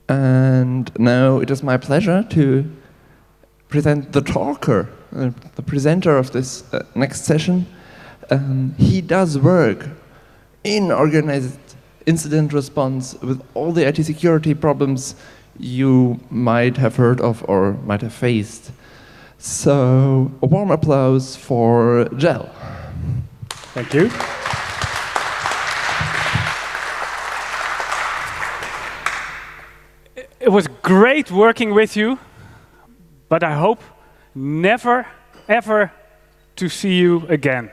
And now it is my pleasure to present the talker, the presenter of this next session. He does work in organized incident response with all the IT security problems you might have heard of or might have faced. So, a warm applause for Jel. Thank you. It was great working with you, but I hope never, ever to see you again.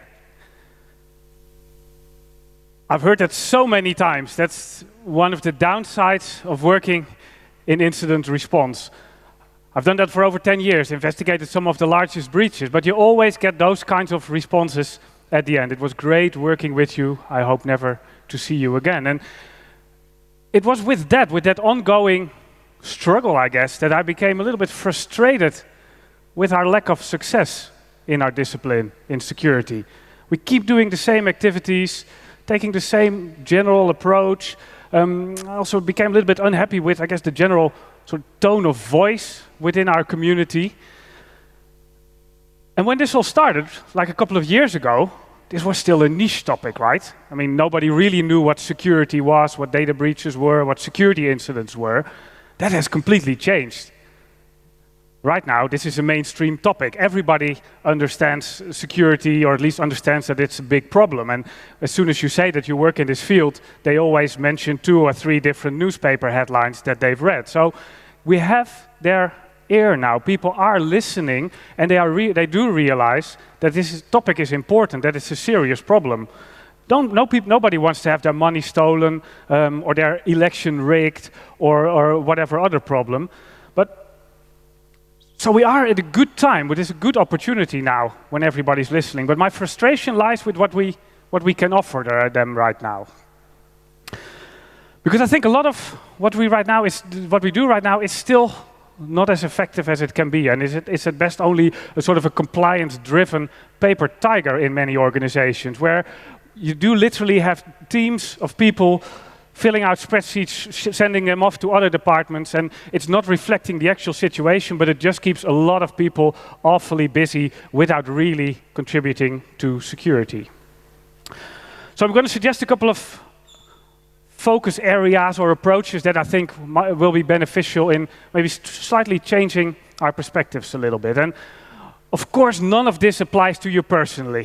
I've heard that so many times. That's one of the downsides of working in incident response. I've done that for over 10 years, investigated some of the largest breaches, but you always get those kinds of responses at the end. It was great working with you. I hope never to see you again. And it was with that ongoing struggle, I guess, that I became a little bit frustrated with our lack of success in our discipline in security. We keep doing the same activities, taking the same general approach. I also became a little bit unhappy with, I guess, the general sort of tone of voice within our community. And when this all started, like a couple of years ago, this was still a niche topic, right? I mean, nobody really knew what security was, what data breaches were, what security incidents were. That has completely changed. Right now, this is a mainstream topic. Everybody understands security, or at least understands that it's a big problem. And as soon as you say that you work in this field, they always mention 2 or 3 different newspaper headlines that they've read. So we have their ear now. People are listening, and they do realize that this topic is important, that it's a serious problem. Nobody wants to have their money stolen, or their election rigged, or whatever other problem. So we are at a good time, but it's a good opportunity now when everybody's listening. But my frustration lies with what we can offer them right now. Because I think a lot of what we do right now is still not as effective as it can be, and it's at best only a sort of a compliance-driven paper tiger in many organizations, where you do literally have teams of people filling out spreadsheets, sending them off to other departments, and it's not reflecting the actual situation, but it just keeps a lot of people awfully busy without really contributing to security. So I'm going to suggest a couple of focus areas or approaches that I think will be beneficial in maybe slightly changing our perspectives a little bit. And of course, none of this applies to you personally.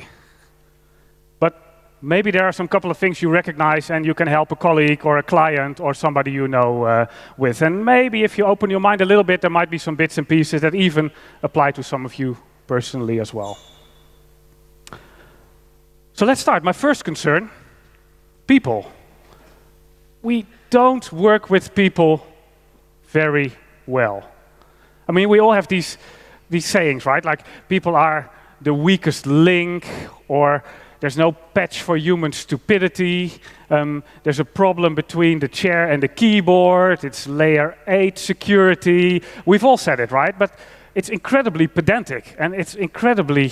Maybe there are some couple of things you recognize and you can help a colleague or a client or somebody you know with. And maybe if you open your mind a little bit, there might be some bits and pieces that even apply to some of you personally as well. So let's start. My first concern, people. We don't work with people very well. I mean, we all have these sayings, right? Like, people are the weakest link, or there's no patch for human stupidity. There's a problem between the chair and the keyboard. It's layer 8 security. We've all said it, right? But it's incredibly pedantic, and it's incredibly,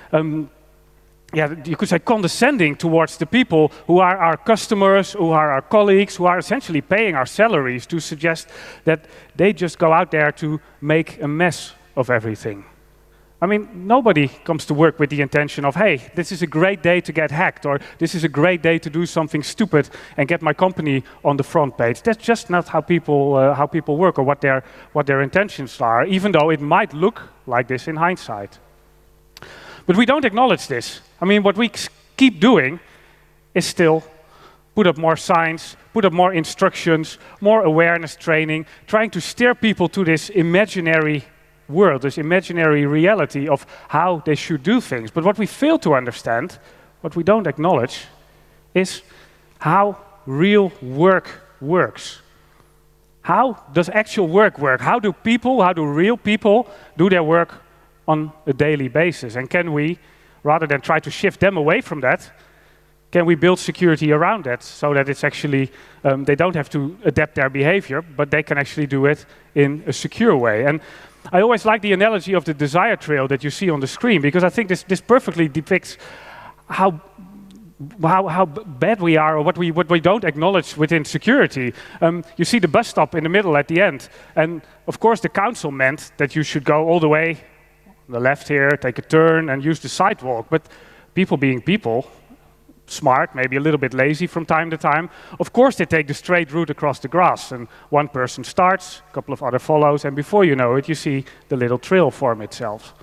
you could say, condescending towards the people who are our customers, who are our colleagues, who are essentially paying our salaries, to suggest that they just go out there to make a mess of everything. I mean, nobody comes to work with the intention of, hey, this is a great day to get hacked, or this is a great day to do something stupid and get my company on the front page. That's just not how people work, or what their intentions are, even though it might look like this in hindsight. But we don't acknowledge this. I mean, what we keep doing is still put up more signs, put up more instructions, more awareness training, trying to steer people to this imaginary world, this imaginary reality of how they should do things. But what we fail to understand, what we don't acknowledge, is how real work works. How does actual work work? How do real people do their work on a daily basis? And can we, rather than try to shift them away from that, can we build security around that so that it's actually, they don't have to adapt their behavior, but they can actually do it in a secure way? And I always like the analogy of the desire trail that you see on the screen, because I think this perfectly depicts how how bad we are, or what we don't acknowledge within security. You see the bus stop in the middle at the end, and of course the council meant that you should go all the way on the left here, take a turn, and use the sidewalk. But people being people, smart, maybe a little bit lazy from time to time, of course they take the straight route across the grass, and one person starts, a couple of other follows, and before you know it, you see the little trail form itself.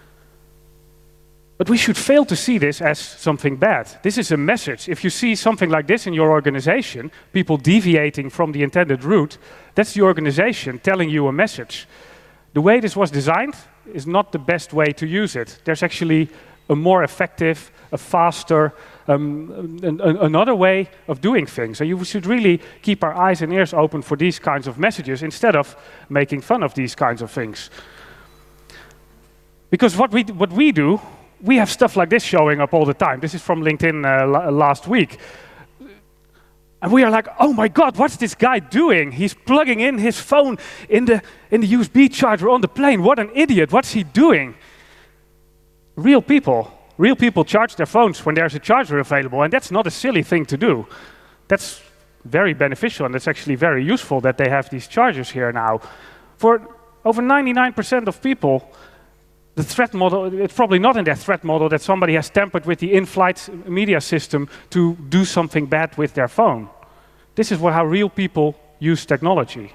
But we should fail to see this as something bad. This is a message. If you see something like this in your organization, people deviating from the intended route, that's the organization telling you a message. The way this was designed is not the best way to use it. There's actually a more effective, a faster, another way of doing things. So you should really keep our eyes and ears open for these kinds of messages instead of making fun of these kinds of things. Because what we do, we have stuff like this showing up all the time. This is from LinkedIn last week. And we are like, oh my God, what's this guy doing? He's plugging in his phone in the USB charger on the plane. What an idiot, what's he doing? Real people charge their phones when there's a charger available, and that's not a silly thing to do. That's very beneficial, and it's actually very useful that they have these chargers here now. For over 99% of people, the threat model, it's probably not in their threat model that somebody has tampered with the in-flight media system to do something bad with their phone. This is how real people use technology.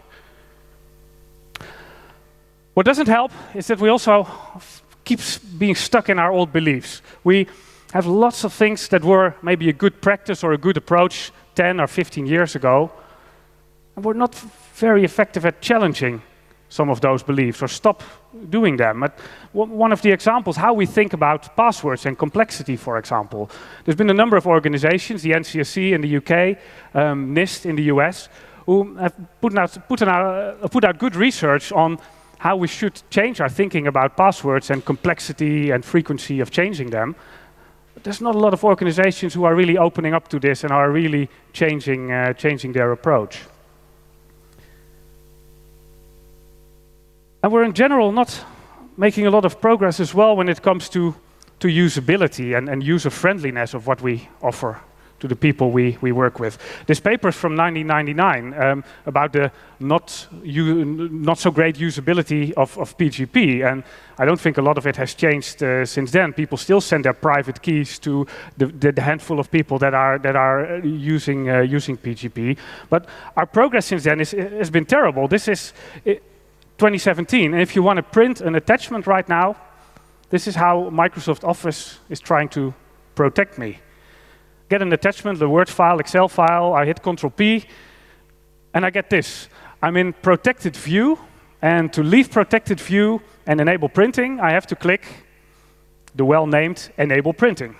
What doesn't help is that we also keep being stuck in our old beliefs. We have lots of things that were maybe a good practice or a good approach 10 or 15 years ago, and we're not very effective at challenging some of those beliefs or stop doing them. But one of the examples, how we think about passwords and complexity, for example. There's been a number of organizations, the NCSC in the UK, NIST in the US, who have put out good research on how we should change our thinking about passwords and complexity and frequency of changing them. But there's not a lot of organizations who are really opening up to this and are really changing their approach. And we're in general not making a lot of progress as well when it comes to usability and user-friendliness of what we offer to the people we work with. This paper is from 1999 about the not so great usability of PGP, and I don't think a lot of it has changed since then. People still send their private keys to the handful of people that are using PGP, but our progress since then has been terrible. This is 2017, and if you want to print an attachment right now, this is how Microsoft Office is trying to protect me. Get an attachment, the Word file, Excel file, I hit Ctrl-P, and I get this. I'm in protected view, and to leave protected view and enable printing, I have to click the well-named Enable Printing.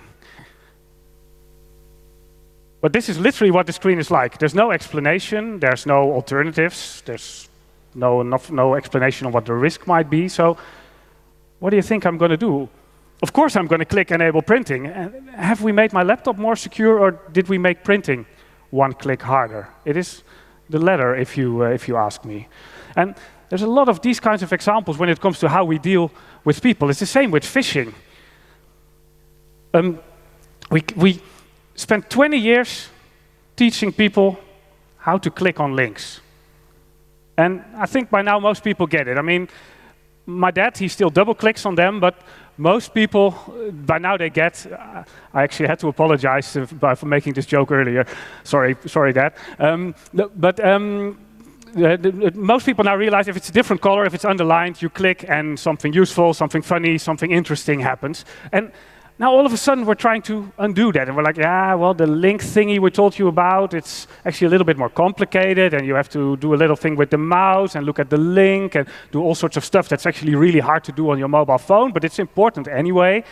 But this is literally what the screen is like. There's no explanation, there's no alternatives, there's no explanation on what the risk might be. So what do you think I'm going to do? Of course I'm going to click Enable Printing. Have we made my laptop more secure, or did we make printing one click harder? It is the latter, if you ask me. And there's a lot of these kinds of examples when it comes to how we deal with people. It's the same with phishing. We spent 20 years teaching people how to click on links. And I think by now most people get it. I mean, my dad, he still double clicks on them, but most people, by now they get, I actually had to apologize for making this joke earlier. Sorry, Dad. Most people now realize if it's a different color, if it's underlined, you click and something useful, something funny, something interesting happens. And now all of a sudden we're trying to undo that, and we're like, yeah, well, the link thingy we told you about, it's actually a little bit more complicated, and you have to do a little thing with the mouse and look at the link and do all sorts of stuff that's actually really hard to do on your mobile phone, but it's important anyway.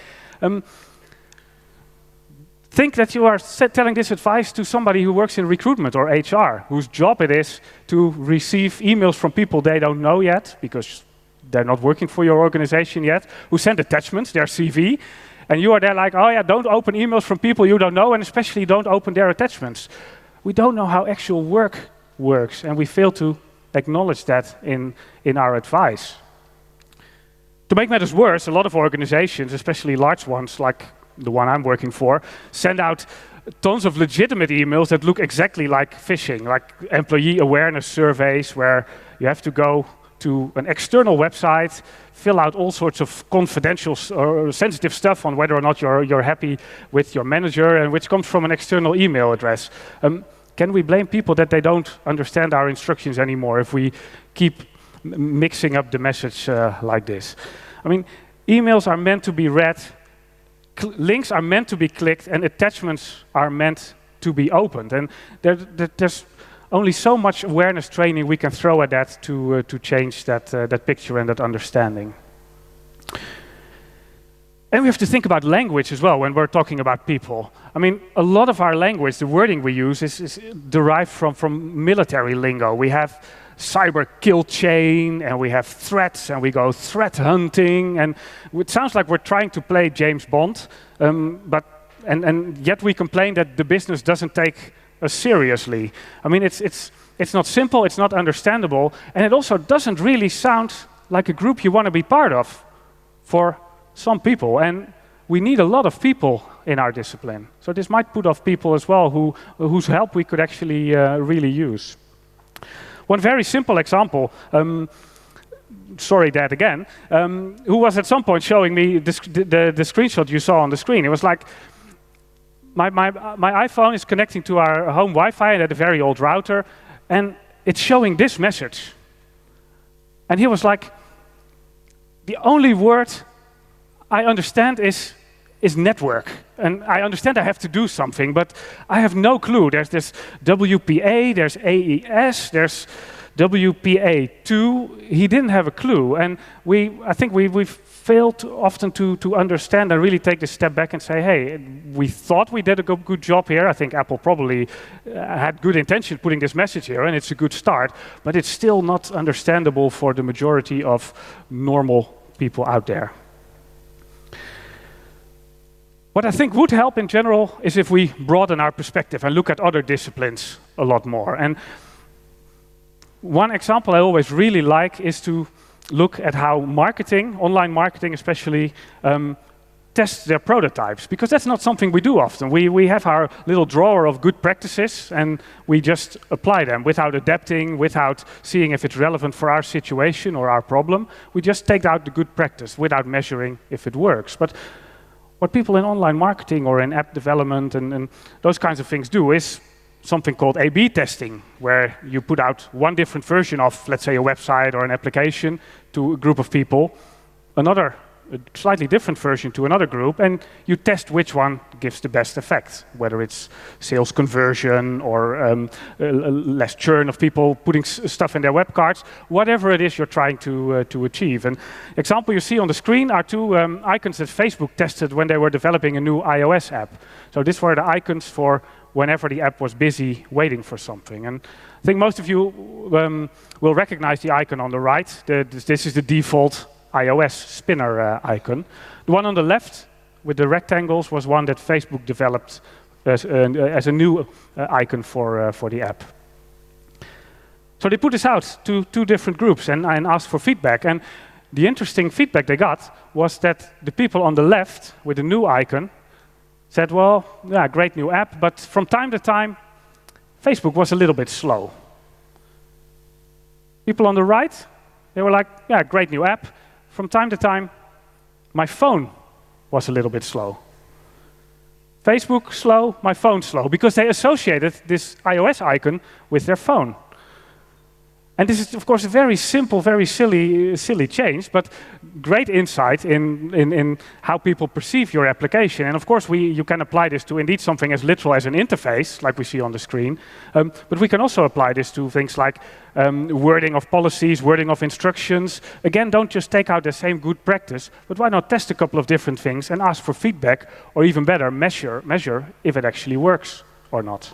Think that you are telling this advice to somebody who works in recruitment or HR, whose job it is to receive emails from people they don't know yet, because they're not working for your organization yet, who send attachments, their CV, and you are there like, oh yeah, don't open emails from people you don't know, and especially don't open their attachments. We don't know how actual work works, and we fail to acknowledge that in our advice. To make matters worse, a lot of organizations, especially large ones like the one I'm working for, send out tons of legitimate emails that look exactly like phishing, like employee awareness surveys where you have to go to an external website, fill out all sorts of confidential or sensitive stuff on whether or not you're happy with your manager, and which comes from an external email address. Can we blame people that they don't understand our instructions anymore if we keep mixing up the message like this? I mean, emails are meant to be read, links are meant to be clicked, and attachments are meant to be opened. And there's only so much awareness training we can throw at that to change that picture and that understanding. And we have to think about language as well when we're talking about people. I mean, a lot of our language, the wording we use, is derived from military lingo. We have cyber kill chain, and we have threats, and we go threat hunting, and it sounds like we're trying to play James Bond, but yet we complain that the business doesn't take us seriously. I mean, it's not simple, it's not understandable, and it also doesn't really sound like a group you want to be part of for some people, and we need a lot of people in our discipline. So this might put off people as well whose help we could actually really use. One very simple example, sorry Dad again, who was at some point showing me the screenshot you saw on the screen. It was like, my iPhone is connecting to our home Wi-Fi and at a very old router, and it's showing this message. And he was like, the only word I understand is network. And I understand I have to do something, but I have no clue. There's this WPA, there's AES, there's WPA2. He didn't have a clue. And I think we've failed often to understand and really take the step back and say, hey, we thought we did a good job here. I think Apple probably had good intention putting this message here, and it's a good start, but it's still not understandable for the majority of normal people out there. What I think would help in general is if we broaden our perspective and look at other disciplines a lot more. And one example I always really like is to look at how marketing, online marketing especially, tests their prototypes, because that's not something we do often. We have our little drawer of good practices and we just apply them without adapting, without seeing if it's relevant for our situation or our problem. We just take out the good practice without measuring if it works. But what people in online marketing or in app development and those kinds of things do is something called A/B testing, where you put out one different version of, let's say, a website or an application to a group of people, another a slightly different version to another group, and you test which one gives the best effect, whether it's sales conversion or less churn of people putting stuff in their web cards, whatever it is you're trying to achieve. And example you see on the screen are two icons that Facebook tested when they were developing a new iOS app. So these were the icons for whenever the app was busy waiting for something. And I think most of you will recognize the icon on the right. This is the default iOS spinner icon. The one on the left with the rectangles was one that Facebook developed as a new icon for the app. So they put this out to two different groups and asked for feedback. And the interesting feedback they got was that the people on the left with the new icon said, well, yeah, great new app, but from time to time, Facebook was a little bit slow. People on the right, they were like, yeah, great new app. From time to time, my phone was a little bit slow. Facebook slow, my phone slow, because they associated this iOS icon with their phone. And this is, of course, a very simple, very silly change, but great insight in how people perceive your application. And of course, you can apply this to indeed something as literal as an interface, like we see on the screen. But we can also apply this to things like wording of policies, wording of instructions. Again, don't just take out the same good practice, but why not test a couple of different things and ask for feedback, or even better, measure if it actually works or not.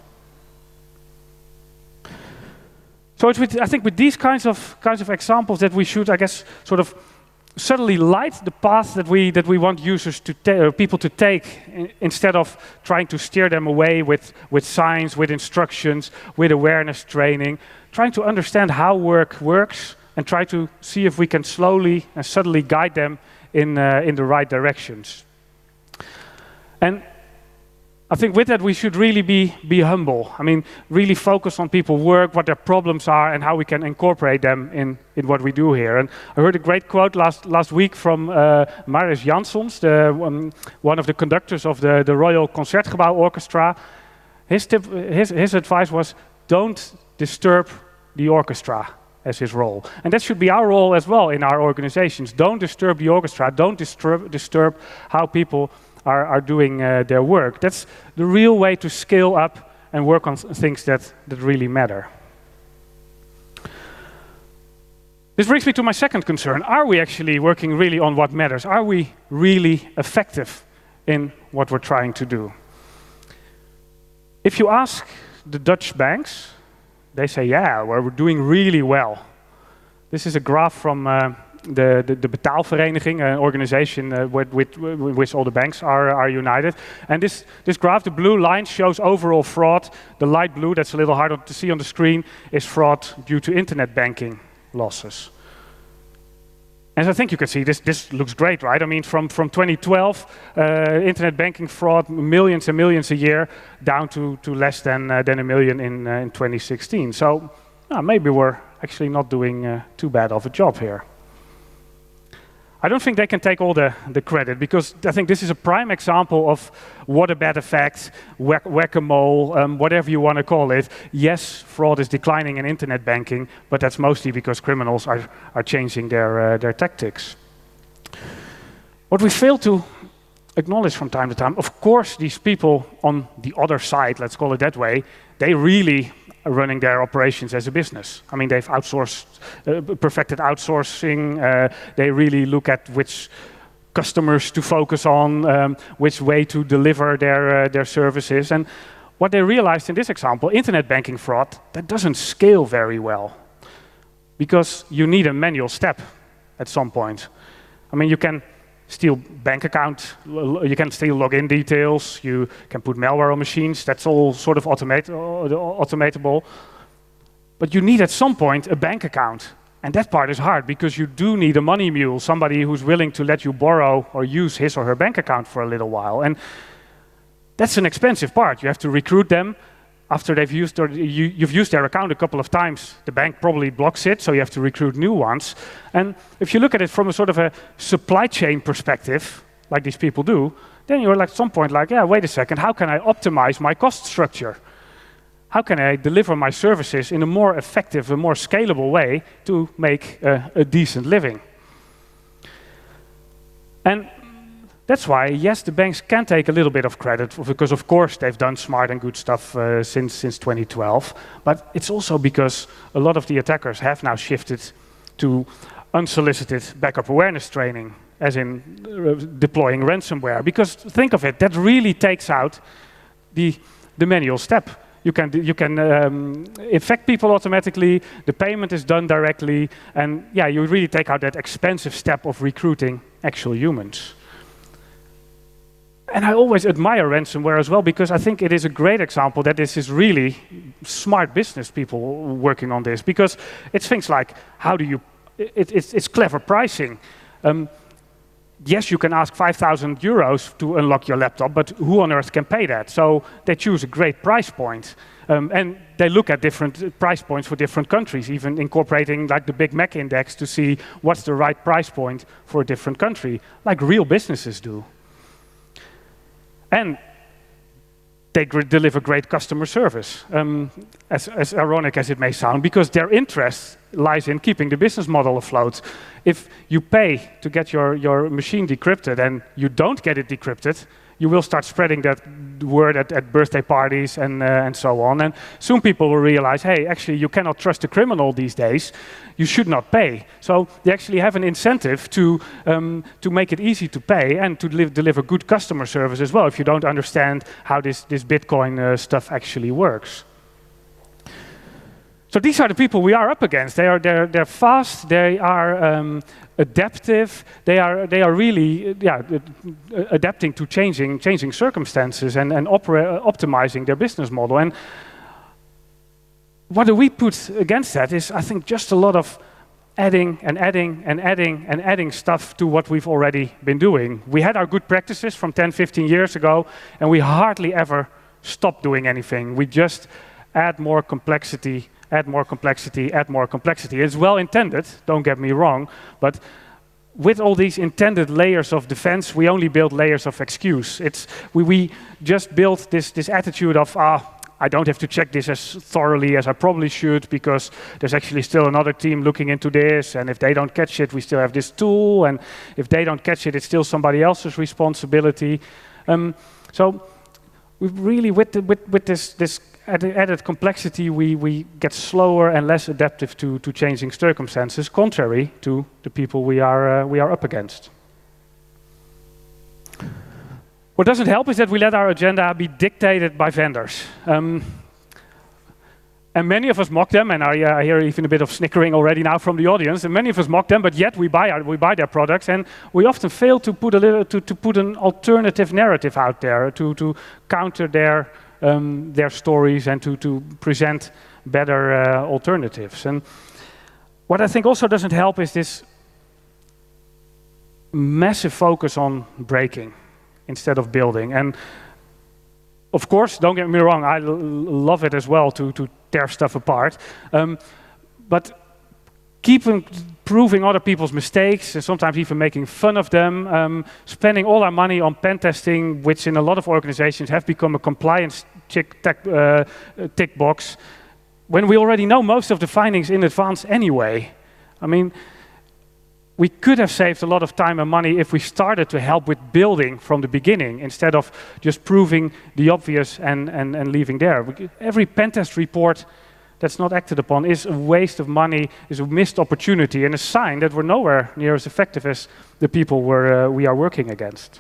So it's I think with these kinds of examples that we should, I guess, sort of subtly light the path that we want users to people to take, instead of trying to steer them away with signs, with instructions, with awareness training, trying to understand how work works and try to see if we can slowly and subtly guide them in the right directions. And I think with that we should really be humble. I mean, really focus on people's work, what their problems are, and how we can incorporate them in what we do here. And I heard a great quote last week from Marius Jansons, one of the conductors of the Royal Concertgebouw Orchestra. His advice was, don't disturb the orchestra, as his role. And that should be our role as well in our organizations. Don't disturb the orchestra, don't disturb how people are doing their work. That's the real way to scale up and work on things that really matter. This brings me to my second concern. Are we actually working really on what matters? Are we really effective in what we're trying to do? If you ask the Dutch banks, they say, yeah, we're doing really well. This is a graph from the Betaalvereniging, an organization with which all the banks are united. And this graph, the blue line, shows overall fraud. The light blue, that's a little harder to see on the screen, is fraud due to internet banking losses. As I think you can see, this looks great, right? I mean, from 2012, internet banking fraud, millions and millions a year, down to less than a million in 2016. So maybe we're actually not doing too bad of a job here. I don't think they can take all the credit, because I think this is a prime example of what a bad effect, whack-a-mole, whatever you want to call it. Yes, fraud is declining in internet banking, but that's mostly because criminals are changing their tactics. What we fail to acknowledge from time to time, of course, these people on the other side, let's call it that way, they really are running their operations as a business. I mean, they've outsourced, perfected outsourcing. They really look at which customers to focus on, which way to deliver their services. And what they realized in this example, internet banking fraud, that doesn't scale very well, because you need a manual step at some point. I mean, you can steal bank account, you can steal login details, you can put malware on machines, that's all sort of automatable. But you need at some point a bank account. And that part is hard, because you do need a money mule, somebody who's willing to let you borrow or use his or her bank account for a little while. And that's an expensive part. You have to recruit them. After they've used you've used their account a couple of times, the bank probably blocks it, so you have to recruit new ones. And if you look at it from a sort of a supply chain perspective, like these people do, then you're like at some point like, yeah, wait a second, how can I optimize my cost structure? How can I deliver my services in a more effective, a more scalable way to make a decent living? And that's why, yes, the banks can take a little bit of credit, because of course they've done smart and good stuff since 2012. But it's also because a lot of the attackers have now shifted to unsolicited backup awareness training, as in deploying ransomware. Because think of it, that really takes out the manual step. You can infect people automatically, the payment is done directly, and yeah, you really take out that expensive step of recruiting actual humans. And I always admire ransomware as well, because I think it is a great example that this is really smart business people working on this. Because it's things like, how do you, it's clever pricing. Yes, you can ask 5,000 euros to unlock your laptop, but who on earth can pay that? So they choose a great price point. And they look at different price points for different countries, even incorporating like the Big Mac index to see what's the right price point for a different country, like real businesses do. And they deliver great customer service, as ironic as it may sound, because their interest lies in keeping the business model afloat. If you pay to get your machine decrypted and you don't get it decrypted, you will start spreading that word at birthday parties and so on. And soon people will realize, hey, actually you cannot trust a criminal these days. You should not pay. So they actually have an incentive to make it easy to pay and to deliver good customer service as well, if you don't understand how this Bitcoin stuff actually works. So these are the people we are up against. They're fast. They are adaptive. They are really adapting to changing circumstances and optimizing their business model. And what do we put against that is, I think, just a lot of adding and adding and adding and adding stuff to what we've already been doing. We had our good practices from 10, 15 years ago, and we hardly ever stop doing anything. We just add more complexity, add more complexity, add more complexity. It's well intended, don't get me wrong, but with all these intended layers of defense, we only build layers of excuse. We just build this attitude of, I don't have to check this as thoroughly as I probably should because there's actually still another team looking into this, and if they don't catch it, we still have this tool, and if they don't catch it, it's still somebody else's responsibility. So we really, with this added complexity, we get slower and less adaptive to changing circumstances, contrary to the people we are up against. What doesn't help is that we let our agenda be dictated by vendors. And many of us mock them, and I hear even a bit of snickering already now from the audience, and many of us mock them, but yet we buy their products, and we often fail to put an alternative narrative out there to counter their stories and to present better alternatives. And what I think also doesn't help is this massive focus on breaking instead of building. And of course, don't get me wrong, I love it as well to tear stuff apart. But keeping proving other people's mistakes and sometimes even making fun of them, spending all our money on pen testing, which in a lot of organizations have become a compliance tick box, when we already know most of the findings in advance anyway. I mean, we could have saved a lot of time and money if we started to help with building from the beginning instead of just proving the obvious and leaving there. Every pen test report that's not acted upon is a waste of money, is a missed opportunity, and a sign that we're nowhere near as effective as the people we are working against.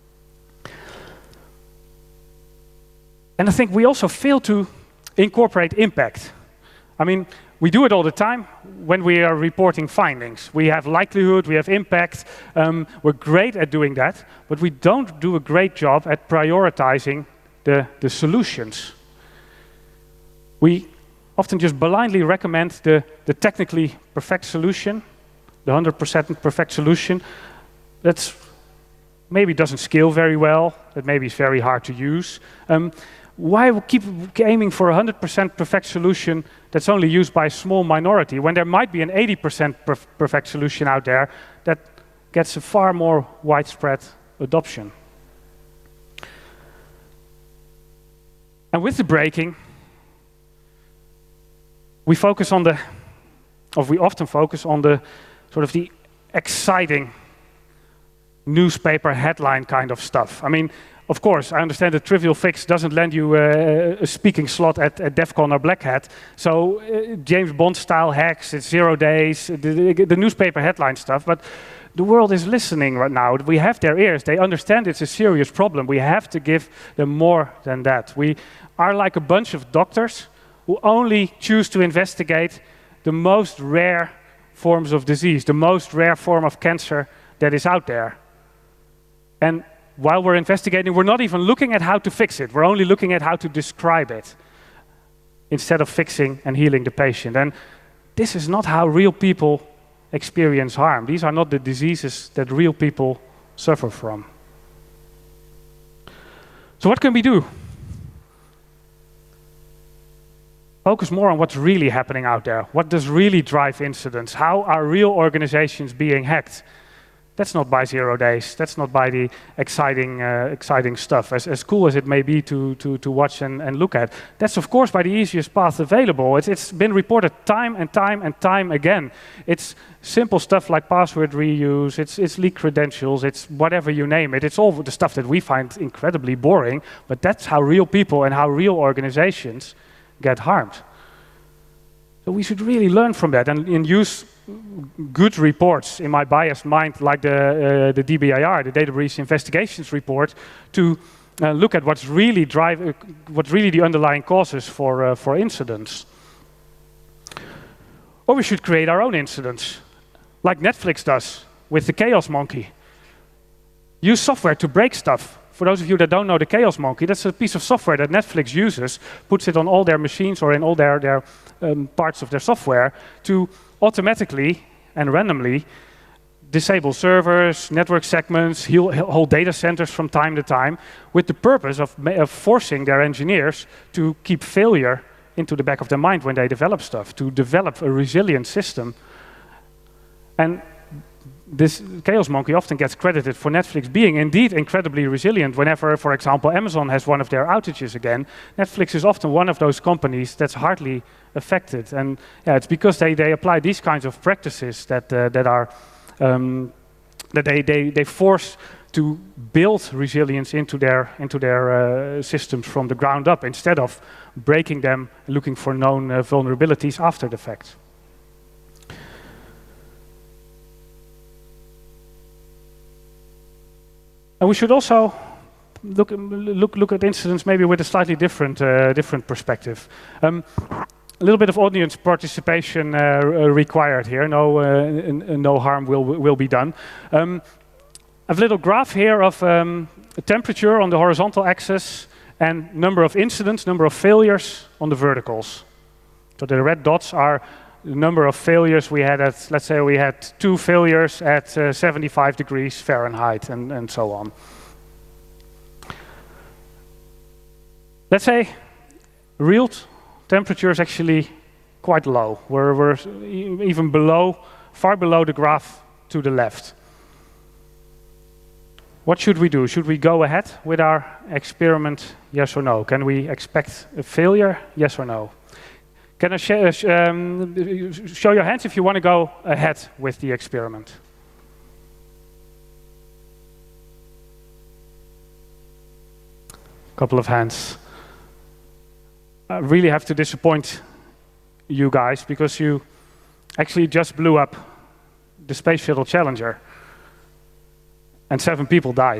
And I think we also fail to incorporate impact. I mean, we do it all the time when we are reporting findings. We have likelihood, we have impact. We're great at doing that, but we don't do a great job at prioritizing the solutions. We often just blindly recommend the technically perfect solution, the 100% perfect solution. That's maybe doesn't scale very well, that maybe is very hard to use. Why we keep aiming for a 100% perfect solution that's only used by a small minority, when there might be an 80% perfect solution out there that gets a far more widespread adoption? And with the breaking, we often focus on the sort of the exciting newspaper headline kind of stuff. I mean, of course, I understand that Trivial Fix doesn't lend you a speaking slot at DEF CON or Black Hat. So James Bond style hacks, it's 0 days, the newspaper headline stuff. But the world is listening right now. We have their ears. They understand it's a serious problem. We have to give them more than that. We are like a bunch of doctors who only choose to investigate the most rare forms of disease, the most rare form of cancer that is out there. And while we're investigating, we're not even looking at how to fix it. We're only looking at how to describe it instead of fixing and healing the patient. And this is not how real people experience harm. These are not the diseases that real people suffer from. So what can we do? Focus more on what's really happening out there. What does really drive incidents? How are real organizations being hacked? That's not by 0 days. That's not by the exciting stuff, as cool as it may be to watch and look at. That's, of course, by the easiest path available. It's been reported time and time and time again. It's simple stuff like password reuse, it's leaked credentials, it's whatever you name it. It's all the stuff that we find incredibly boring, but that's how real people and how real organizations get harmed. So we should really learn from that and use good reports, in my biased mind, like the DBIR, the Data Breach Investigations Report, to look at what's really the underlying causes for incidents. Or we should create our own incidents, like Netflix does with the Chaos Monkey. Use software to break stuff. For those of you that don't know the Chaos Monkey, that's a piece of software that Netflix uses, puts it on all their machines or in all their parts of their software to automatically and randomly disable servers, network segments, whole data centers from time to time, with the purpose of forcing their engineers to keep failure into the back of their mind when they develop stuff, to develop a resilient system. And this Chaos Monkey often gets credited for Netflix being indeed incredibly resilient. Whenever, for example, Amazon has one of their outages again, Netflix is often one of those companies that's hardly affected. And yeah, it's because they apply these kinds of practices that they force to build resilience into their systems from the ground up, instead of breaking them, looking for known vulnerabilities after the fact. And we should also look at incidents maybe with a slightly different perspective. A little bit of audience participation required here. No harm will be done. I have a little graph here of temperature on the horizontal axis and number of incidents, number of failures on the verticals. So the red dots are the number of failures we had at, let's say we had 2 failures at 75 degrees Fahrenheit and so on. Let's say real temperature is actually quite low. We're even far below the graph to the left. What should we do? Should we go ahead with our experiment, yes or no? Can we expect a failure, yes or no? Can I show your hands if you want to go ahead with the experiment? Couple of hands. I really have to disappoint you guys, because you actually just blew up the Space Shuttle Challenger and 7 people died.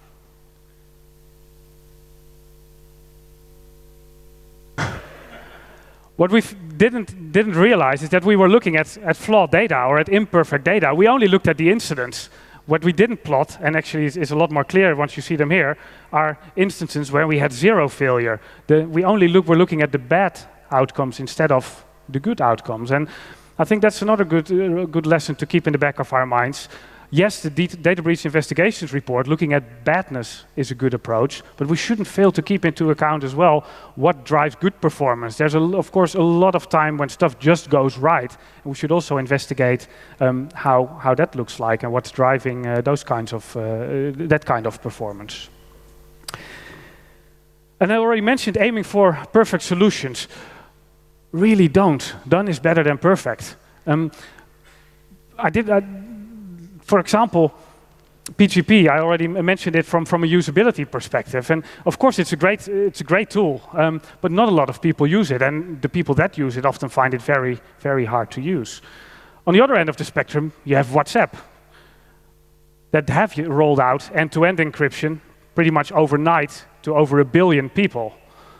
What we didn't realize is that we were looking at flawed data or at imperfect data. We only looked at the incidents. What we didn't plot, and actually is a lot more clear once you see them here, are instances where we had 0 failure. We're looking at the bad outcomes instead of the good outcomes. And I think that's another good lesson to keep in the back of our minds. Yes, the data breach investigations report, looking at badness, is a good approach, but we shouldn't fail to keep into account as well what drives good performance. There's, of course, a lot of time when stuff just goes right, and we should also investigate how that looks like and what's driving that kind of performance. And I already mentioned aiming for perfect solutions. Really don't. Done is better than perfect. For example, PGP, I already mentioned it from a usability perspective. And of course, it's a great tool, but not a lot of people use it. And the people that use it often find it very, very hard to use. On the other end of the spectrum, you have WhatsApp, that have rolled out end-to-end encryption pretty much overnight to over 1 billion people.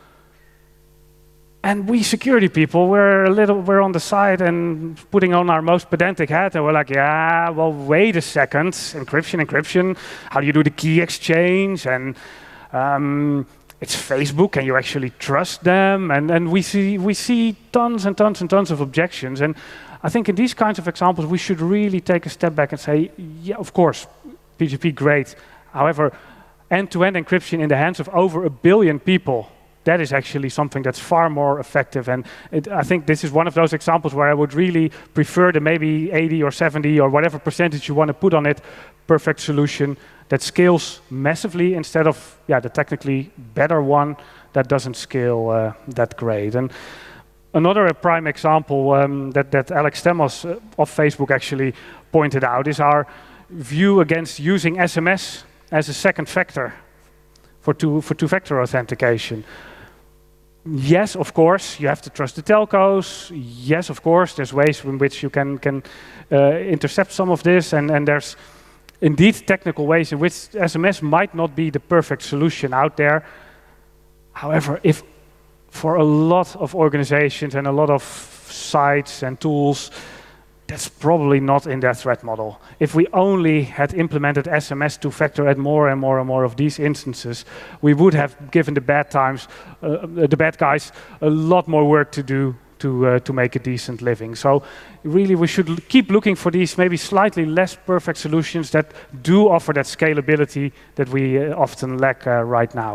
And we security people, we're on the side and putting on our most pedantic hat, and we're like, yeah, well, wait a second, encryption. How do you do the key exchange? And it's Facebook. Can you actually trust them? And we see tons and tons and tons of objections. And I think in these kinds of examples, we should really take a step back and say, yeah, of course, PGP, great. However, end-to-end encryption in the hands of over 1 billion people, that is actually something that's far more effective. And I think this is one of those examples where I would really prefer the maybe 80 or 70 or whatever percentage you want to put on it, perfect solution that scales massively instead of the technically better one that doesn't scale that great. And another prime example that Alex Stamos of Facebook actually pointed out is our view against using SMS as a second factor for two-factor authentication. Yes, of course, you have to trust the telcos. Yes, of course, there's ways in which you can intercept some of this, and there's indeed technical ways in which SMS might not be the perfect solution out there. However, if for a lot of organizations and a lot of sites and tools, that's probably not in their threat model. If we only had implemented SMS two-factor at more and more and more of these instances, we would have given the bad guys a lot more work to do to make a decent living. So really we should keep looking for these maybe slightly less perfect solutions that do offer that scalability that we often lack right now.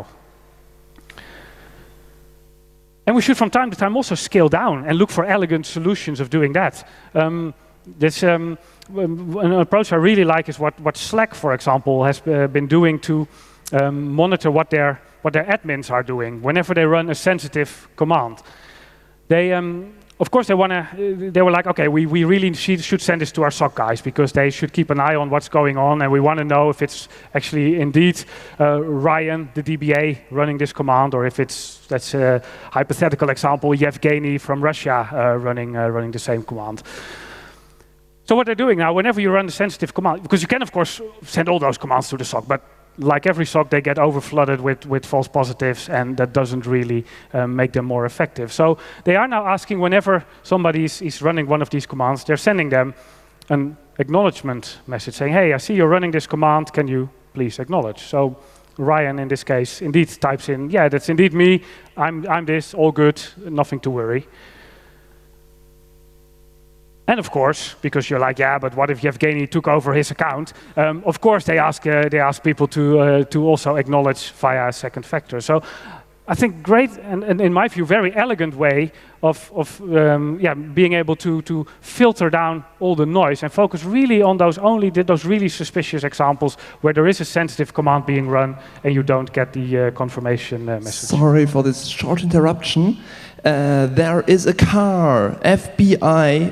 And we should from time to time also scale down and look for elegant solutions of doing that. An approach I really like is what Slack, for example, has been doing to monitor what their admins are doing whenever they run a sensitive command. They, of course, they were like, okay, we really should send this to our SOC guys because they should keep an eye on what's going on, and we want to know if it's actually indeed Ryan, the DBA, running this command, or if that's a hypothetical example, Yevgeny from Russia running the same command. So what they're doing now, whenever you run a sensitive command, because you can, of course, send all those commands to the SOC, but like every SOC, they get overflooded with false positives, and that doesn't really make them more effective. So they are now asking, whenever somebody is running one of these commands, they're sending them an acknowledgement message saying, hey, I see you're running this command, can you please acknowledge? So Ryan, in this case, indeed types in, yeah, that's indeed me, I'm this, all good, nothing to worry. And of course, because you're like, yeah, but what if Yevgeny took over his account? Of course, they ask people to also acknowledge via a second factor. So I think great, and in my view, very elegant way of being able to filter down all the noise and focus really on those really suspicious examples where there is a sensitive command being run and you don't get the confirmation message. Sorry for this short interruption. There is a car, FBI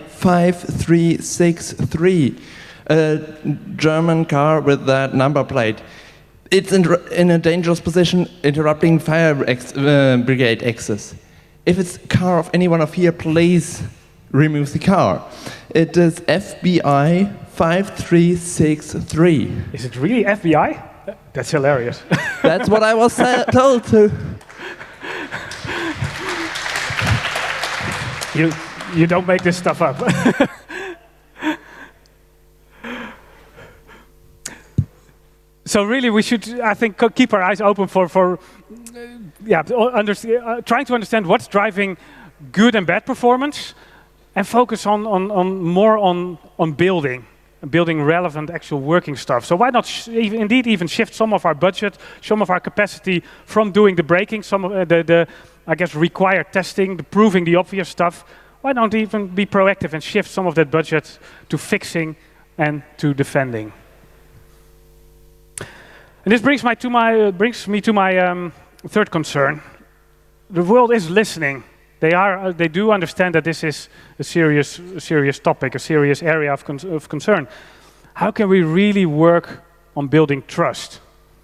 5363, a German car with that number plate. It's in a dangerous position, interrupting fire brigade access. If it's a car of anyone of here, please remove the car. It is FBI 5363. Is it really FBI? That's hilarious. That's what I was told to. You don't make this stuff up. So really, we should, I think, keep our eyes open for trying to understand what's driving good and bad performance, and focus more on building relevant actual working stuff. So why not even shift some of our budget, some of our capacity from doing the breaking, some of the I guess required testing, the proving the obvious stuff. Why not even be proactive and shift some of that budget to fixing and to defending? And this brings me to my third concern. The world is listening. They do understand that this is a serious topic, a serious area of concern. How can we really work on building trust?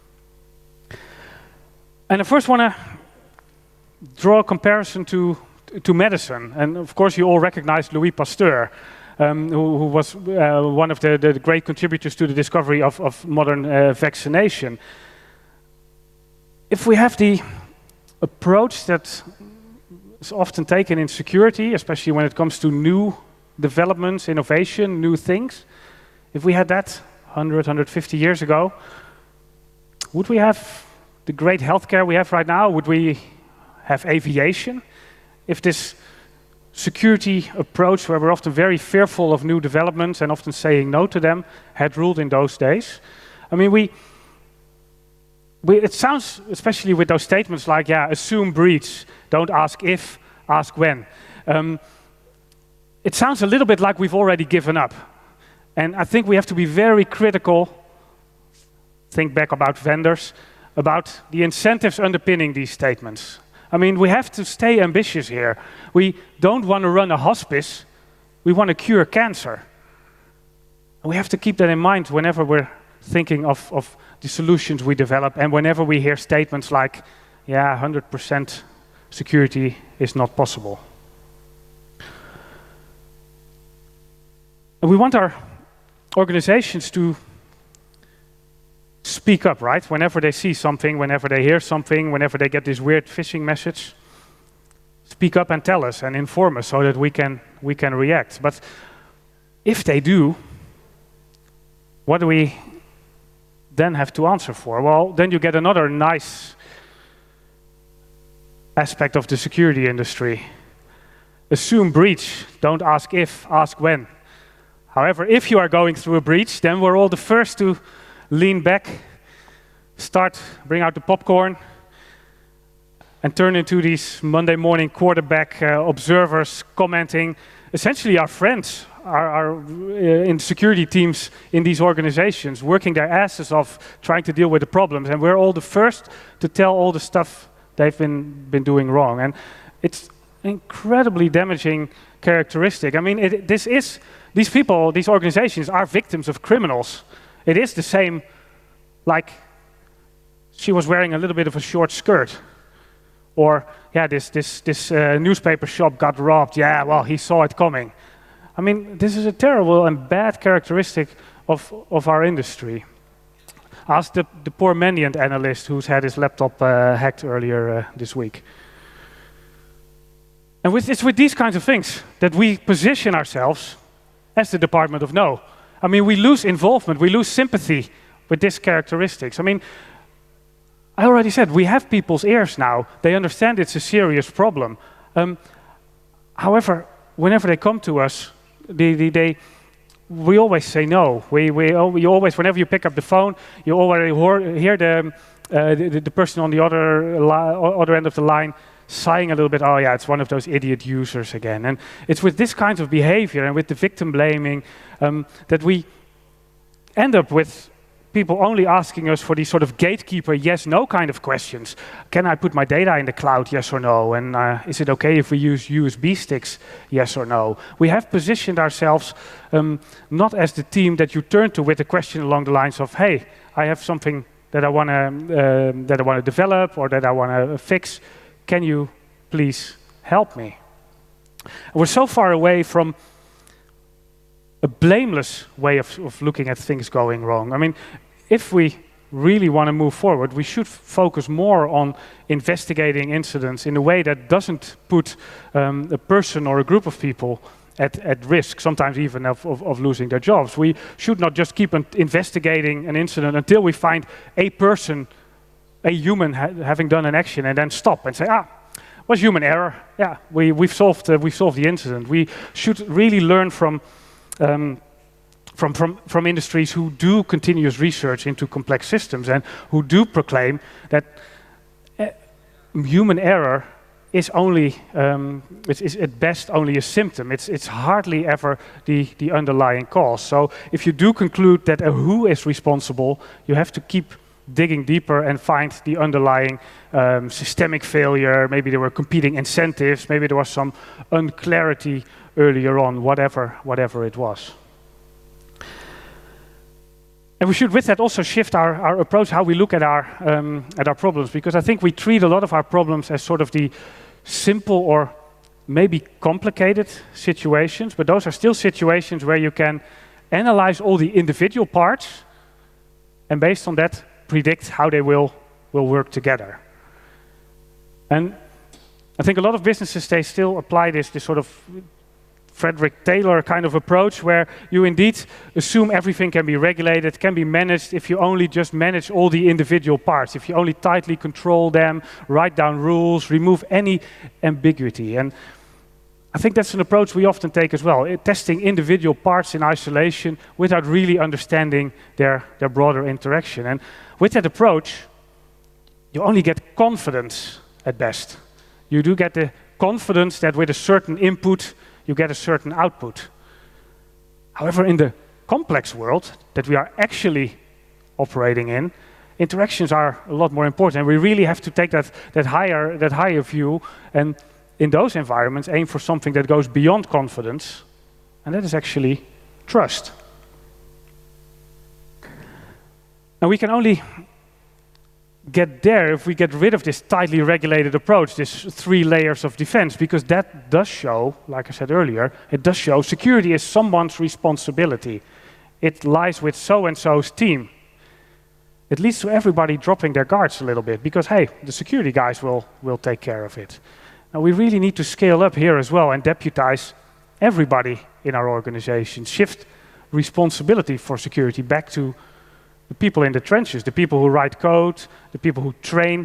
And I first want to draw a comparison to medicine. And of course, you all recognize Louis Pasteur, who was one of the great contributors to the discovery of modern vaccination. If we have the approach that is often taken in security, especially when it comes to new developments, innovation, new things, if we had that 100, 150 years ago, would we have the great healthcare we have right now? Would we have aviation? If this security approach, where we're often very fearful of new developments and often saying no to them, had ruled in those days. I mean, it sounds, especially with those statements like, yeah, assume breach, don't ask if, ask when. It sounds a little bit like we've already given up. And I think we have to be very critical, think back about vendors, about the incentives underpinning these statements. I mean, we have to stay ambitious here. We don't want to run a hospice, we want to cure cancer. And we have to keep that in mind whenever we're thinking of the solutions we develop, and whenever we hear statements like, yeah, 100% security is not possible. And we want our organizations to speak up, right? Whenever they see something, whenever they hear something, whenever they get this weird phishing message, speak up and tell us and inform us so that we can react. But if they do, what do we then have to answer for? Well, then you get another nice aspect of the security industry. assume breach. Don't ask if, ask when. However, if you are going through a breach, then we're all the first to lean back, bring out the popcorn, and turn into these Monday morning quarterback observers commenting, essentially our friends, are in security teams in these organizations, working their asses off trying to deal with the problems, and we're all the first to tell all the stuff they've been doing wrong. And it's incredibly damaging characteristic. I mean, these people, these organizations are victims of criminals. It is the same, like she was wearing a little bit of a short skirt. Or, yeah, this newspaper shop got robbed. Yeah, well, he saw it coming. I mean, this is a terrible and bad characteristic of our industry. Ask the poor Mandiant analyst who's had his laptop hacked earlier this week. And it's with these kinds of things that we position ourselves as the Department of No. I mean, we lose involvement, we lose sympathy with these characteristics. I mean, I already said, we have people's ears now. They understand it's a serious problem. However, whenever they come to us, we always say no. You always, whenever you pick up the phone, you already hear the person on the other end of the line sighing a little bit. Oh yeah, it's one of those idiot users again. And it's with this kind of behavior and with the victim blaming that we end up with people only asking us for these sort of gatekeeper yes/no kind of questions. Can I put my data in the cloud, yes or no? And is it okay if we use USB sticks, yes or no? We have positioned ourselves not as the team that you turn to with a question along the lines of, hey, I have something that I want to develop or that I want to fix. Can you please help me? And we're so far away from a blameless way of looking at things going wrong. I mean, if we really want to move forward, we should focus more on investigating incidents in a way that doesn't put a person or a group of people at risk, sometimes even of losing their jobs. We should not just keep investigating an incident until we find a person, a human having done an action, and then stop and say, was human error. Yeah, we've solved the incident. We should really learn from industries who do continuous research into complex systems and who do proclaim that human error is only, is at best only a symptom. It's hardly ever the underlying cause. So if you do conclude that a who is responsible, you have to keep digging deeper and find the underlying systemic failure. Maybe there were competing incentives. Maybe there was some unclarity earlier on, whatever it was. And we should with that also shift our approach, how we look at our problems, because I think we treat a lot of our problems as sort of the simple or maybe complicated situations, but those are still situations where you can analyze all the individual parts and based on that predict how they will work together. And I think a lot of businesses, they still apply this sort of Frederick Taylor kind of approach where you indeed assume everything can be regulated, can be managed if you only just manage all the individual parts, if you only tightly control them, write down rules, remove any ambiguity. And I think that's an approach we often take as well, testing individual parts in isolation without really understanding their broader interaction. And with that approach, you only get confidence at best. You do get the confidence that with a certain input, you get a certain output. However, in the complex world that we are actually operating in, interactions are a lot more important. And we really have to take that higher view, and in those environments, aim for something that goes beyond confidence, and that is actually trust. And we can only get there if we get rid of this tightly regulated approach, this 3 layers of defense, because that does show, like I said earlier, it does show security is someone's responsibility. It lies with so-and-so's team. It leads to everybody dropping their guards a little bit, because hey, the security guys will take care of it. Now we really need to scale up here as well and deputize everybody in our organization, shift responsibility for security back to the people in the trenches, the people who write code, the people who train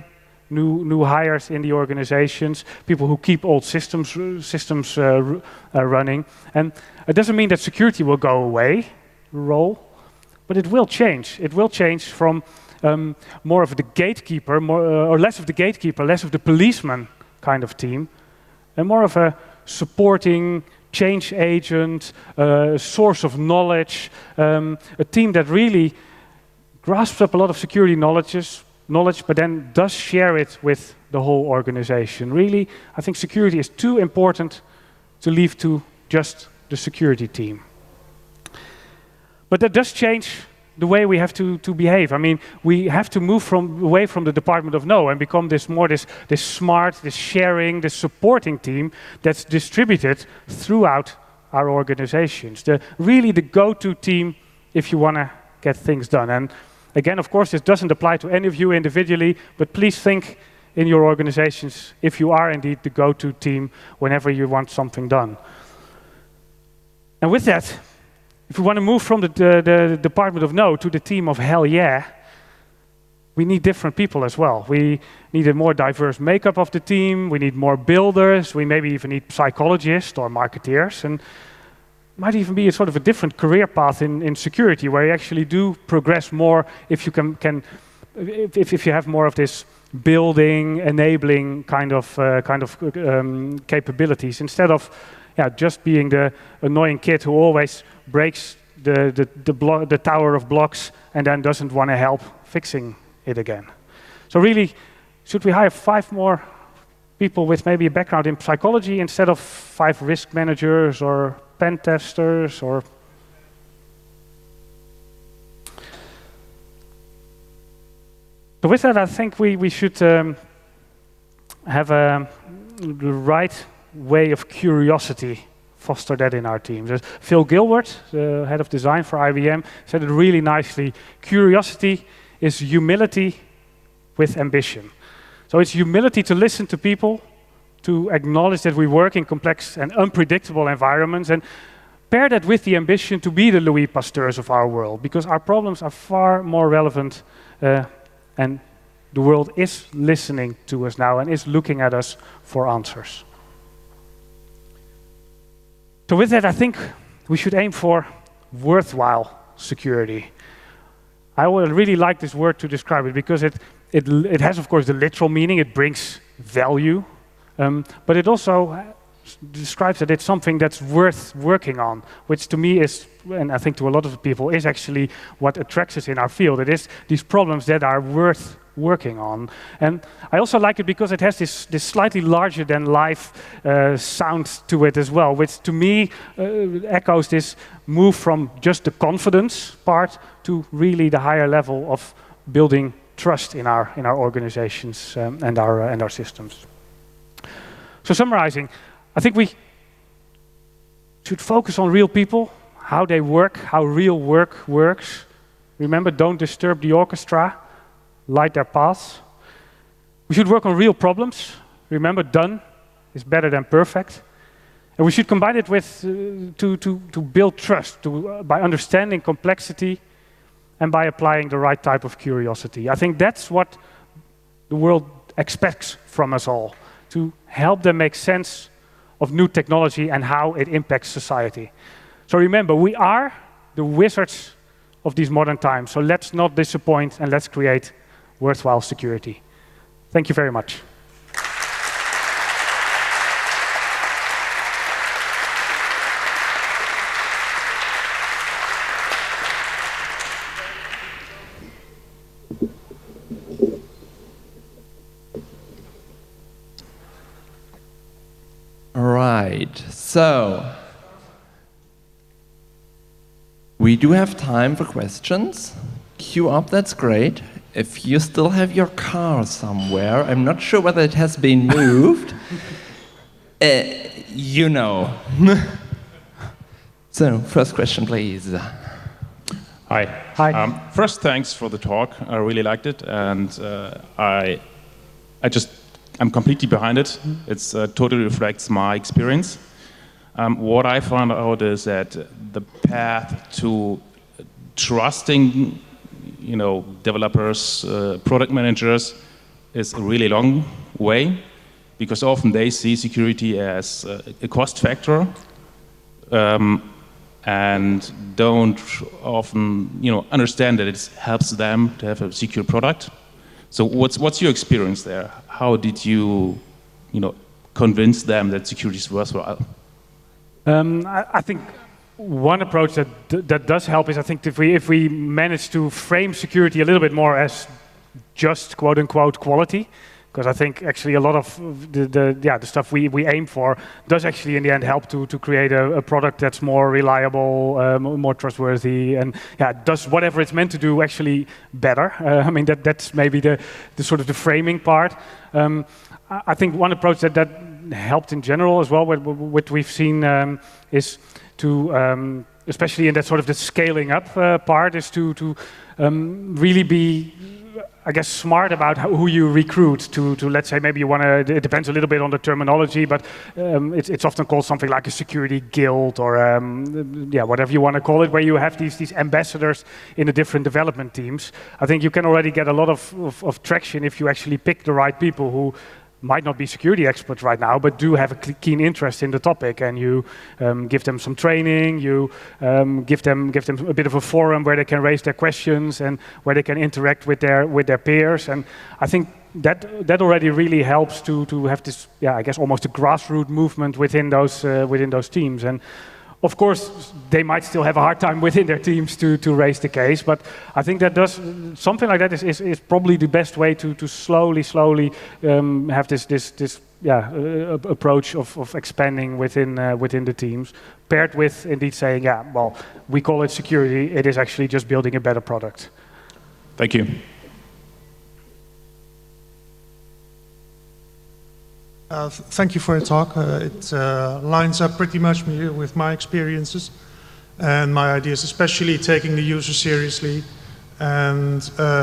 new hires in the organizations, people who keep old systems running. And it doesn't mean that security will go away, role, but it will change. It will change from more of the gatekeeper, or less of the gatekeeper, less of the policeman kind of team, and more of a supporting change agent, source of knowledge, a team that really grasps up a lot of security knowledge, but then does share it with the whole organization. Really, I think security is too important to leave to just the security team. But that does change the way we have to behave. I mean, we have to move away from the Department of No and become this smart, this sharing, this supporting team that's distributed throughout our organizations. Really the go-to team if you want to get things done. And again, of course, this doesn't apply to any of you individually, but please think in your organizations if you are indeed the go-to team whenever you want something done. And with that, if we want to move from the Department of No to the team of hell yeah, we need different people as well. We need a more diverse makeup of the team. We need more builders. We maybe even need psychologists or marketeers. And might even be a sort of a different career path in security, where you actually do progress more if you if you have more of this building, enabling kind of capabilities, instead of just being the annoying kid who always breaks the tower of blocks and then doesn't want to help fixing it again. So really, should we hire 5 more people with maybe a background in psychology instead of 5 risk managers or pen testers or... So with that, I think we should have the right way of curiosity, foster that in our teams. Phil Gilbert, the head of design for IBM, said it really nicely. Curiosity is humility with ambition. So it's humility to listen to people, to acknowledge that we work in complex and unpredictable environments, and pair that with the ambition to be the Louis Pasteurs of our world, because our problems are far more relevant, and the world is listening to us now and is looking at us for answers. So with that, I think we should aim for worthwhile security. I would really like this word to describe it, because it has, of course, the literal meaning. It brings value, but it also describes that it's something that's worth working on, which to me is, and I think to a lot of people, is actually what attracts us in our field. It is these problems that are worth working on. And I also like it because it has this slightly larger than life sound to it as well, which to me echoes this move from just the confidence part to really the higher level of building trust in our organizations and our systems. So summarizing, I think we should focus on real people, how they work, how real work works. Remember, don't disturb the orchestra, light their paths. We should work on real problems. Remember, done is better than perfect. And we should combine it with to build trust by understanding complexity and by applying the right type of curiosity. I think that's what the world expects from us all, to help them make sense of new technology and how it impacts society. So remember, we are the wizards of these modern times, so let's not disappoint and let's create worthwhile security. Thank you very much. Right, so we do have time for questions. Queue up, that's great. If you still have your car somewhere, I'm not sure whether it has been moved, you know. So, first question, please. Hi. Hi. First, thanks for the talk. I really liked it, and I'm completely behind it. It totally reflects my experience. What I found out is that the path to trusting, developers, product managers, is a really long way, because often they see security as a cost factor, and don't often, understand that it helps them to have a secure product. So what's your experience there? How did you, convince them that security is worthwhile? I think one approach that does help is, I think, if we manage to frame security a little bit more as just quote unquote quality, because I think actually a lot of the stuff we aim for does actually in the end help to create a product that's more reliable, more trustworthy, and does whatever it's meant to do actually better. I mean that's maybe the sort of the framing part. I think one approach that helped in general as well, what we've seen is to, especially in that sort of the scaling up part, is to really be, I guess, smart about who you recruit to let's say, maybe you want to, it depends a little bit on the terminology, but it's often called something like a security guild or whatever you want to call it, where you have these ambassadors in the different development teams. I think you can already get a lot of traction if you actually pick the right people who might not be security experts right now, but do have a keen interest in the topic, and you give them some training, you give them a bit of a forum where they can raise their questions and where they can interact with their peers. And I think that already really helps to have this, I guess, almost a grassroots movement within those teams. And of course, they might still have a hard time within their teams to raise the case, but I think that something like that is probably the best way to slowly have this approach of expanding within the teams, paired with indeed saying, well, we call it security, it is actually just building a better product. Thank you. Thank you for your talk. It lines up pretty much with my experiences and my ideas, especially taking the user seriously and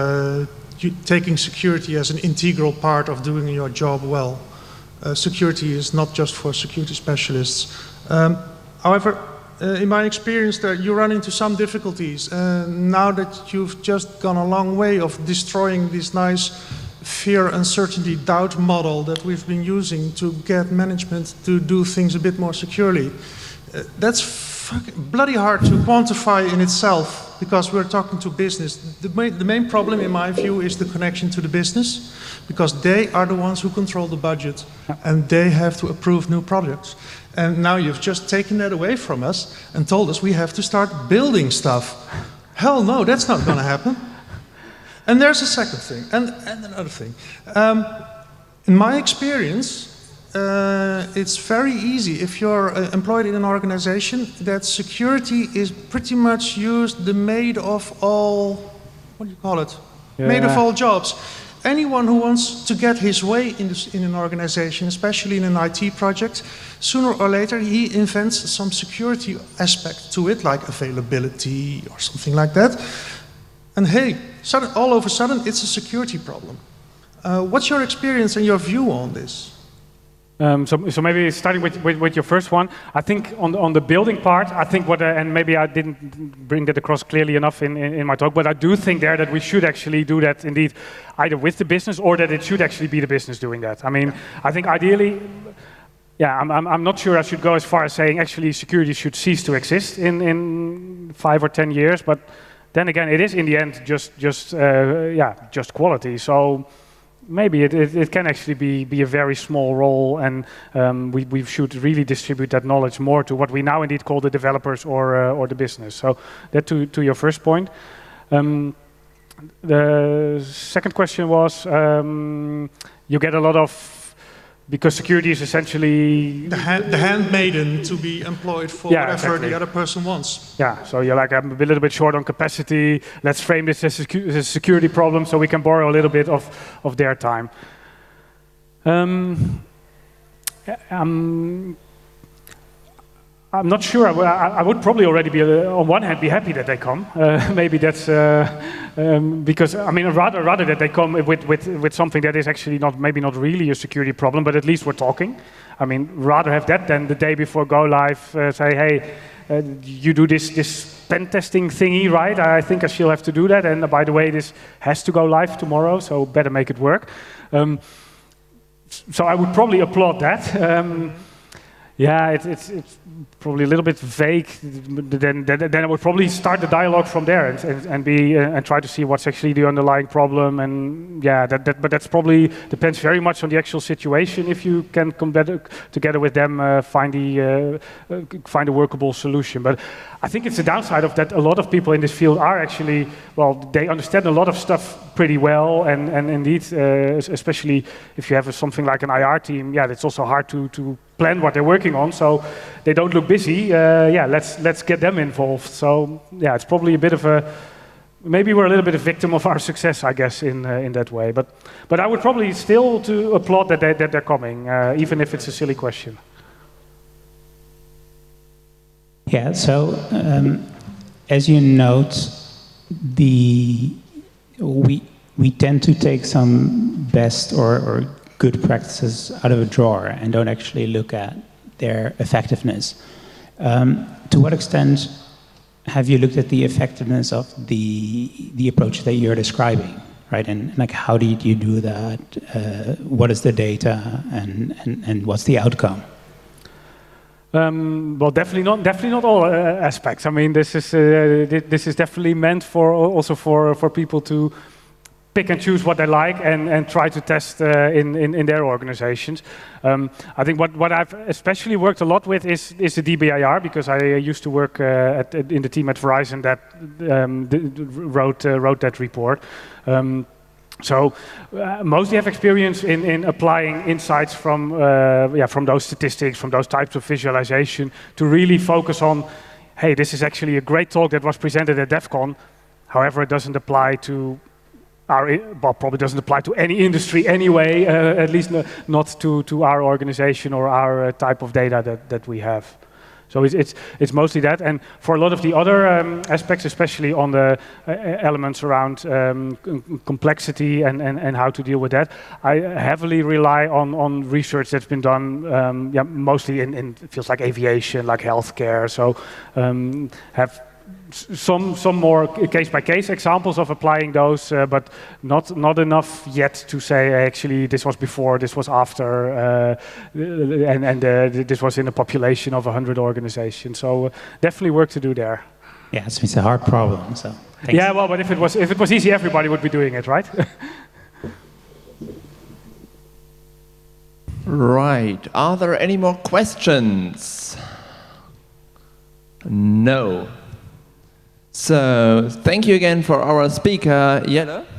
taking security as an integral part of doing your job well. Security is not just for security specialists. However, in my experience, you run into some difficulties. Now that you've just gone a long way of destroying this nice fear, uncertainty, doubt model that we've been using to get management to do things a bit more securely. That's bloody hard to quantify in itself, because we're talking to business. The main problem, in my view, is the connection to the business, because they are the ones who control the budget and they have to approve new products. And now you've just taken that away from us and told us we have to start building stuff. Hell no, that's not going to happen. And there's a second thing, and another thing. In my experience, it's very easy if you're employed in an organization that security is pretty much the maid of all, what do you call it? Yeah. Maid of all jobs. Anyone who wants to get his way in an organization, especially in an IT project, sooner or later he invents some security aspect to it, like availability or something like that. And hey, all of a sudden, it's a security problem. What's your experience and your view on this? So maybe starting with your first one, I think on the building part, I think and maybe I didn't bring that across clearly enough in my talk, but I do think that we should actually do that indeed, either with the business or that it should actually be the business doing that. I mean, I think ideally, I'm not sure I should go as far as saying actually security should cease to exist in 5 or 10 years, but then again, it is in the end just quality. So maybe it can actually be a very small role, and we should really distribute that knowledge more to what we now indeed call the developers or the business. So that to your first point. The second question was you get a lot of. Because security is essentially the handmaiden to be employed for whatever exactly the other person wants. Yeah, so you're like, I'm a little bit short on capacity. Let's frame this as a security problem so we can borrow a little bit of their time. I'm not sure. I would probably already be, on one hand, be happy that they come. Maybe that's because I mean, rather that they come with something that is actually maybe not really a security problem, but at least we're talking. I mean, rather have that than the day before go live say, hey, you do this pen testing thingy, right? I think I still have to do that. And by the way, this has to go live tomorrow, so better make it work. So I would probably applaud that. Yeah, it's probably a little bit vague. Then I would probably start the dialogue from there and try to see what's actually the underlying problem. And yeah, but that's probably depends very much on the actual situation. If you can come together with them, find a workable solution. But I think it's the downside of that. A lot of people in this field are actually, well, they understand a lot of stuff pretty well, and indeed, especially if you have something like an IR team, yeah, it's also hard to plan what they're working on, so they don't look busy. Yeah, let's get them involved. So yeah, it's probably a bit of a, maybe we're a little bit a victim of our success, I guess, in that way. But I would probably still to applaud that they're coming, even if it's a silly question. Yeah. So as you note, we tend to take some best or good practices out of a drawer and don't actually look at their effectiveness. To what extent have you looked at the effectiveness of the approach that you're describing, right? And like, how did you do that? What is the data, and what's the outcome? Well, definitely not all aspects. I mean, this is definitely meant for people to pick and choose what they like and try to test in their organizations. I think what I've especially worked a lot with is the DBIR, because I used to work in the team at Verizon that wrote that report. So mostly have experience in applying insights from those statistics, from those types of visualization, to really focus on, hey, this is actually a great talk that was presented at DEF CON. However, it doesn't apply to probably doesn't apply to any industry anyway, at least not to our organization or our type of data that we have. So it's mostly that, and for a lot of the other aspects, especially on the elements around complexity and how to deal with that, I heavily rely on research that's been done, mostly in fields like aviation, like healthcare. So have some more case-by-case examples of applying those, but not enough yet to say actually this was before, this was after, and this was in a population of 100 organizations. So definitely work to do there. Yeah, it's a hard problem. So thanks. Yeah, well, but if it was easy, everybody would be doing it, right? Right. Are there any more questions? No. So, thank you again for our speaker, Jelle.